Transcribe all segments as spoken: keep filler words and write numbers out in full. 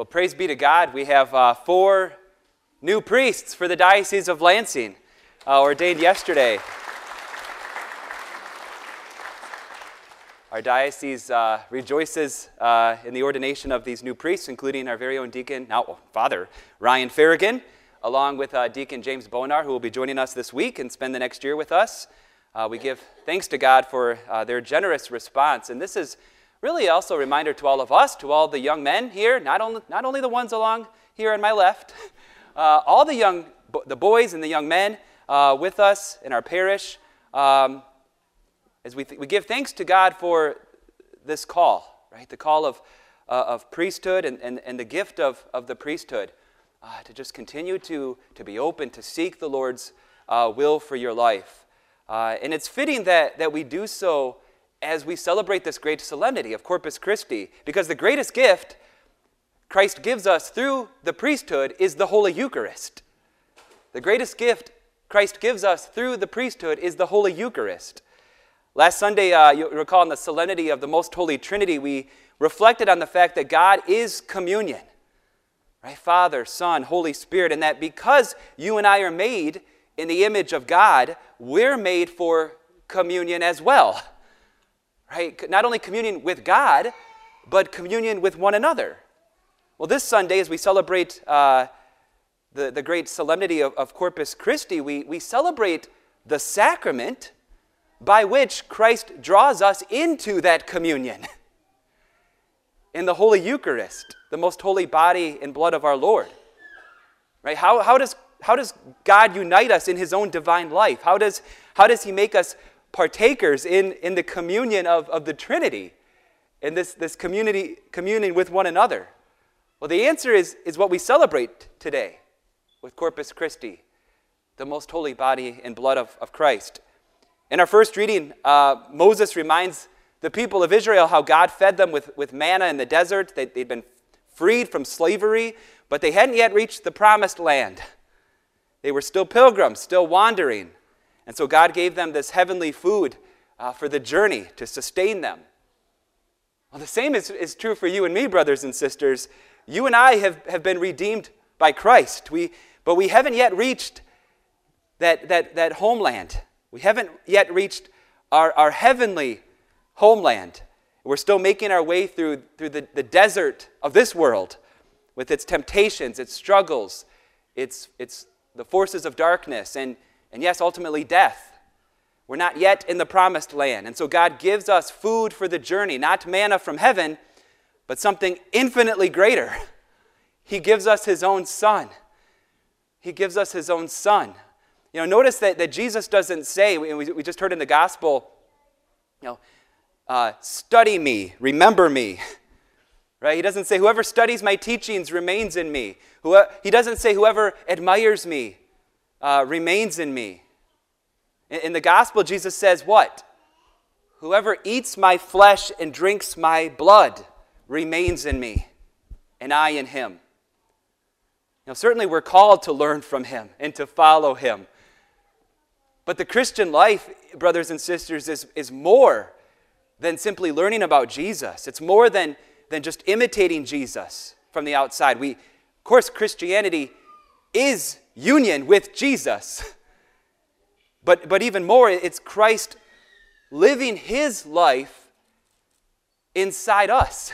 Well, praise be to God. We have uh, four new priests for the Diocese of Lansing, uh, ordained yesterday. Our diocese uh, rejoices uh, in the ordination of these new priests, including our very own deacon, now Father Ryan Farragon, along with uh, Deacon James Bonar, who will be joining us this week and spend the next year with us. Uh, we give thanks to God for uh, their generous response, and this is really also a reminder to all of us, to all the young men here, not only, not only the ones along here on my left, uh, all the young, the boys and the young men uh, with us in our parish, um, as we, th- we give thanks to God for this call, right? The call of, uh, of priesthood and, and, and the gift of, of the priesthood, uh, to just continue to, to be open, to seek the Lord's uh, will for your life. Uh, and it's fitting that, that we do so as we celebrate this great solemnity of Corpus Christi, because the greatest gift Christ gives us through the priesthood is the Holy Eucharist. The greatest gift Christ gives us through the priesthood is the Holy Eucharist. Last Sunday, uh, you recall in the solemnity of the Most Holy Trinity, we reflected on the fact that God is communion, right? Father, Son, Holy Spirit, and that because you and I are made in the image of God, we're made for communion as well. Right? Not only communion with God, but communion with one another. Well, this Sunday, as we celebrate uh, the, the great solemnity of, of Corpus Christi, we, we celebrate the sacrament by which Christ draws us into that communion in the Holy Eucharist, the most holy body and blood of our Lord. Right? How, how, does, how does God unite us in his own divine life? How does, how does he make us partakers in, in the communion of, of the Trinity, in this, this community communion with one another? Well, the answer is, is what we celebrate today with Corpus Christi, the most holy body and blood of, of Christ. In our first reading, uh, Moses reminds the people of Israel how God fed them with, with manna in the desert. They, they'd been freed from slavery, but they hadn't yet reached the promised land. They were still pilgrims, still wandering. And so God gave them this heavenly food uh, for the journey to sustain them. Well, the same is, is true for you and me, brothers and sisters. You and I have, have been redeemed by Christ, we, but we haven't yet reached that, that, that homeland. We haven't yet reached our, our heavenly homeland. We're still making our way through, through the, the desert of this world with its temptations, its struggles, its, its the forces of darkness, and And yes, ultimately death. We're not yet in the promised land. And so God gives us food for the journey, not manna from heaven, but something infinitely greater. He gives us his own Son. He gives us his own Son. You know, notice that, that Jesus doesn't say, we, we just heard in the gospel, you know, uh, study me, remember me. Right? He doesn't say, whoever studies my teachings remains in me. Whoever, he doesn't say, whoever admires me Uh, remains in me. In, in the gospel, Jesus says what? Whoever eats my flesh and drinks my blood remains in me, and I in him. Now, certainly we're called to learn from him and to follow him. But the Christian life, brothers and sisters, is, is more than simply learning about Jesus. It's more than, than just imitating Jesus from the outside. We, of course, Christianity is union with Jesus. But, but even more, it's Christ living his life inside us.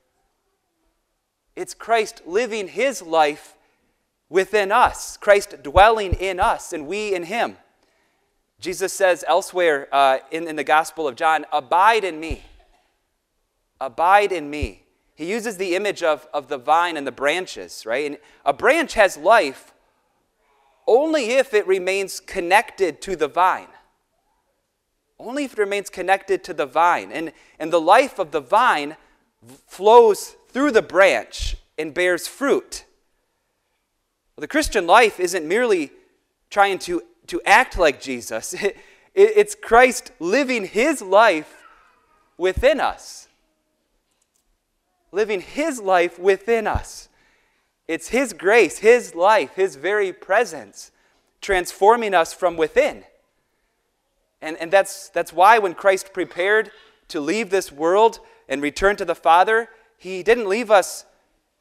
It's Christ living his life within us. Christ dwelling in us and we in him. Jesus says elsewhere uh, in, in the Gospel of John, abide in me. Abide in me. He uses the image of, of the vine and the branches, right? And a branch has life only if it remains connected to the vine. Only if it remains connected to the vine. And, and the life of the vine flows through the branch and bears fruit. Well, the Christian life isn't merely trying to, to act like Jesus. It, it, it's Christ living his life within us. Living his life within us. It's his grace, his life, his very presence transforming us from within. And, and that's, that's why when Christ prepared to leave this world and return to the Father, he didn't leave us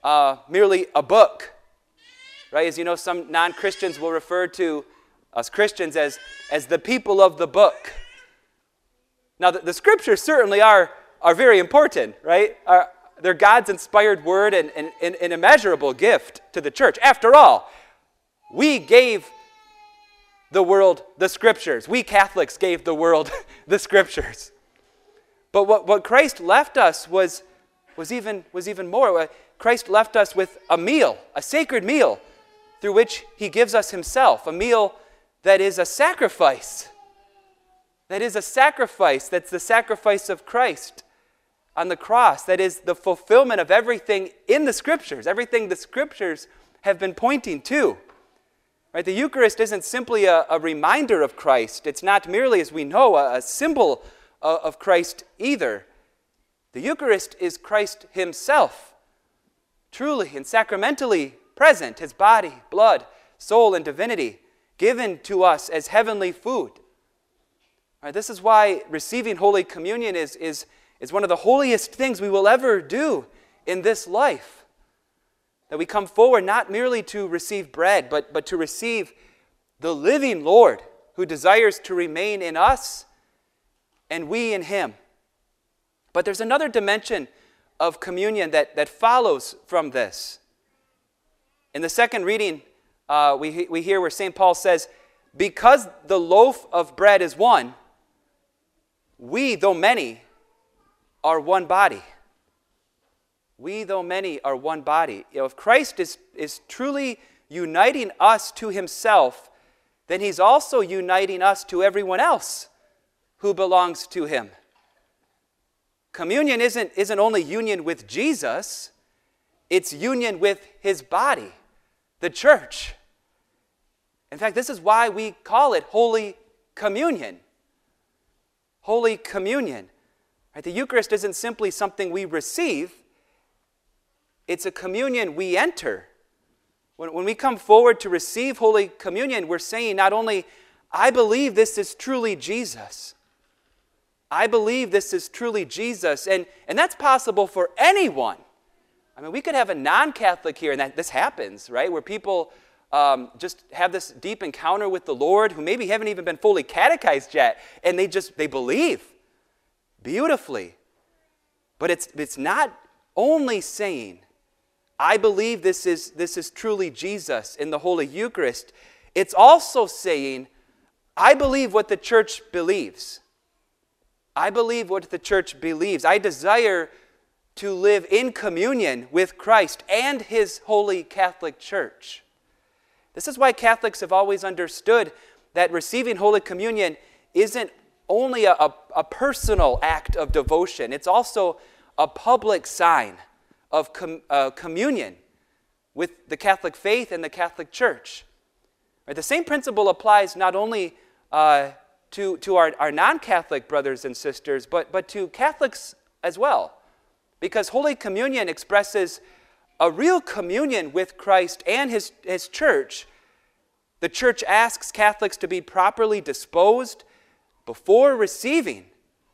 uh, merely a book, right? As you know, some non-Christians will refer to us Christians as, as the people of the book. Now, the, the scriptures certainly are, are very important, right? Are, they're God's inspired word and, and, and an immeasurable gift to the church. After all, we gave the world the scriptures. We Catholics gave the world the scriptures. But what, what Christ left us was, was, even, was even more. Christ left us with a meal, a sacred meal, through which he gives us himself, a meal that is a sacrifice. That is a sacrifice. That's the sacrifice of Christ on the cross. That is the fulfillment of everything in the scriptures, everything the scriptures have been pointing to. Right? The Eucharist isn't simply a, a reminder of Christ. It's not merely, as we know, a, a symbol of, of Christ either. The Eucharist is Christ himself, truly and sacramentally present, his body, blood, soul, and divinity, given to us as heavenly food. Right, this is why receiving Holy Communion is, is, is one of the holiest things we will ever do in this life. That we come forward not merely to receive bread, but, but to receive the living Lord who desires to remain in us and we in him. But there's another dimension of communion that, that follows from this. In the second reading, uh, we, we hear where Saint Paul says, because the loaf of bread is one, we, though many, are one body. We, though many, are one body. You know, if Christ is, is truly uniting us to himself, then he's also uniting us to everyone else who belongs to him. Communion isn't, isn't only union with Jesus, it's union with his body, the church. In fact, this is why we call it Holy Communion. Holy Communion. Right? The Eucharist isn't simply something we receive, it's a communion we enter. When, when we come forward to receive Holy Communion, we're saying not only, I believe this is truly Jesus. I believe this is truly Jesus. And, and that's possible for anyone. I mean, we could have a non-Catholic here, and that, this happens, right? Where people um, just have this deep encounter with the Lord who maybe haven't even been fully catechized yet, and they just, they believe beautifully. But it's, it's not only saying, I believe this is, this is truly Jesus in the Holy Eucharist. It's also saying, I believe what the church believes. I believe what the church believes. I desire to live in communion with Christ and his holy Catholic Church. This is why Catholics have always understood that receiving Holy Communion isn't only a, a, a personal act of devotion. It's also a public sign of com, uh, communion with the Catholic faith and the Catholic Church. Right? The same principle applies not only uh, to, to our, our non-Catholic brothers and sisters, but, but to Catholics as well. Because Holy Communion expresses a real communion with Christ and his, his church. The church asks Catholics to be properly disposed before receiving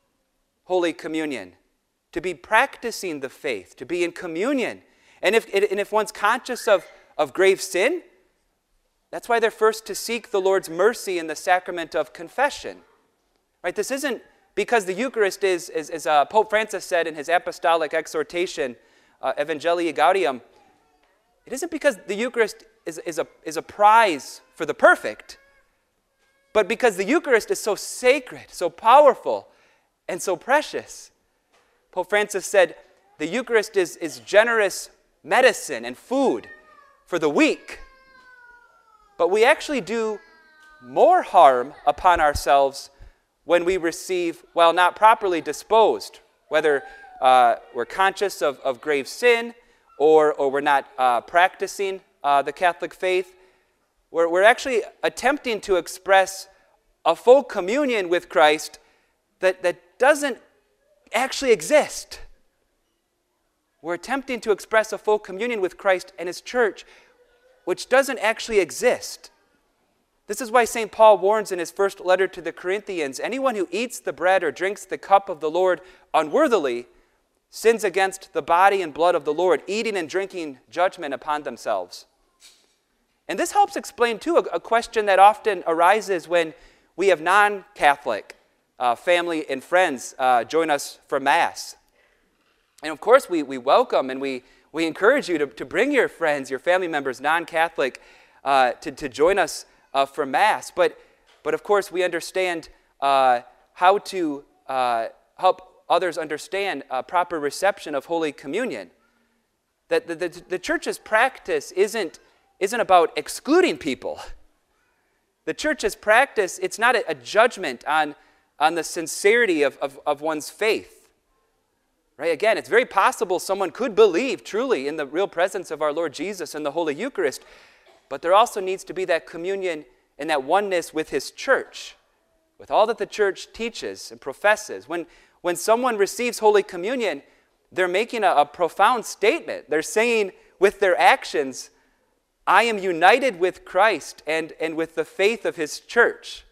Holy Communion, to be practicing the faith, to be in communion. And if, and if one's conscious of, of grave sin, that's why they're first to seek the Lord's mercy in the sacrament of confession. Right? This isn't because the Eucharist is, is, as uh, Pope Francis said in his apostolic exhortation, uh, Evangelii Gaudium, it isn't because the Eucharist is, is, a, is a prize for the perfect, but because the Eucharist is so sacred, so powerful, and so precious. Pope Francis said, the Eucharist is, is generous medicine and food for the weak, but we actually do more harm upon ourselves when we receive while not properly disposed, whether uh, we're conscious of, of grave sin or, or we're not uh, practicing uh, the Catholic faith. We're, we're actually attempting to express a full communion with Christ that, that doesn't actually exist. We're attempting to express a full communion with Christ and his church, which doesn't actually exist. This is why Saint Paul warns in his first letter to the Corinthians, anyone who eats the bread or drinks the cup of the Lord unworthily sins against the body and blood of the Lord, eating and drinking judgment upon themselves. And this helps explain, too, a, a question that often arises when we have non-Catholic uh, family and friends uh, join us for Mass. And of course, we, we welcome and we, we encourage you to, to bring your friends, your family members, non-Catholic, uh, to, to join us uh, for Mass. But, but of course, we understand uh, how to uh, help others understand uh, proper reception of Holy Communion. That the, the, the church's practice isn't, isn't about excluding people. The church's practice, it's not a, a judgment on, on the sincerity of, of, of one's faith. Right? Again, it's very possible someone could believe truly in the real presence of our Lord Jesus and the Holy Eucharist, but there also needs to be that communion and that oneness with His church, with all that the church teaches and professes. When, when someone receives Holy Communion, they're making a, a profound statement. They're saying with their actions, I am united with Christ and, and with the faith of His church.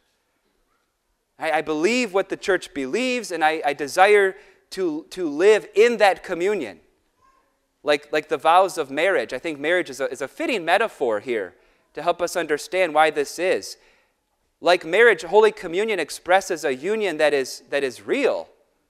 I, I believe what the church believes, and I, I desire to, to live in that communion. Like, like the vows of marriage. I think marriage is a, is a fitting metaphor here to help us understand why this is. Like marriage, Holy Communion expresses a union that is, that is real.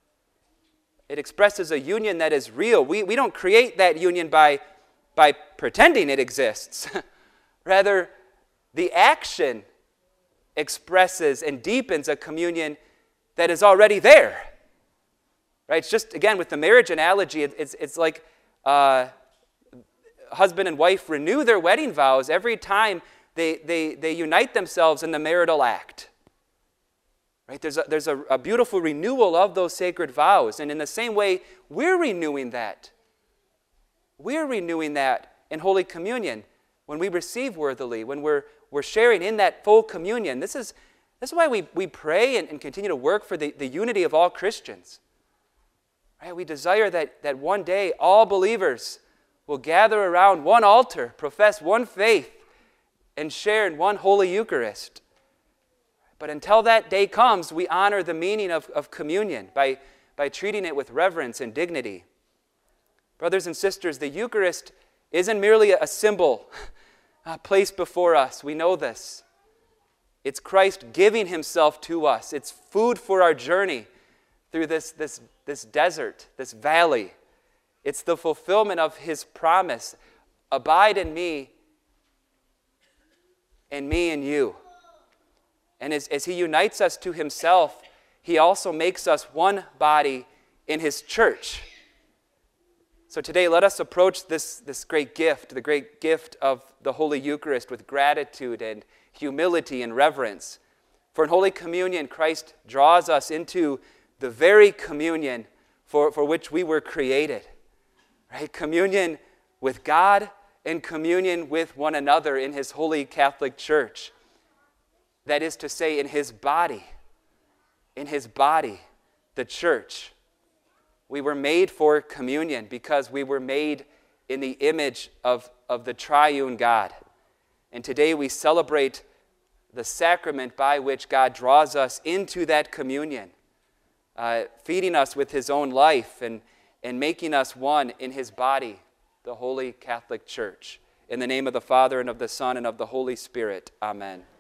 It expresses a union that is real. We, we don't create that union by, by pretending it exists. Rather, the action expresses and deepens a communion that is already there. Right? It's just, again, with the marriage analogy, it, it's, it's like uh, husband and wife renew their wedding vows every time they, they, they unite themselves in the marital act. Right? There's, a, there's a, a beautiful renewal of those sacred vows. And in the same way, we're renewing that. We're renewing that in Holy Communion when we receive worthily, when we're, we're sharing in that full communion. This is, this is why we, we pray and, and continue to work for the, the unity of all Christians. Right? We desire that, that one day all believers will gather around one altar, profess one faith, and share in one Holy Eucharist. But until that day comes, we honor the meaning of, of communion by, by treating it with reverence and dignity. Brothers and sisters, the Eucharist isn't merely a symbol uh, placed before us. We know this. It's Christ giving Himself to us. It's food for our journey through this, this, this desert, this valley. It's the fulfillment of His promise. Abide in me, and me in you. And as, as He unites us to Himself, He also makes us one body in His church. So today, let us approach this, this great gift, the great gift of the Holy Eucharist, with gratitude and humility and reverence. For in Holy Communion, Christ draws us into the very communion for, for which we were created. Right? Communion with God and communion with one another in His Holy Catholic Church. That is to say, in His body. In His body, the church. We were made for communion because we were made in the image of, of the triune God. And today we celebrate the sacrament by which God draws us into that communion. Uh, feeding us with His own life and, and making us one in His body, the Holy Catholic Church. In the name of the Father, and of the Son, and of the Holy Spirit. Amen.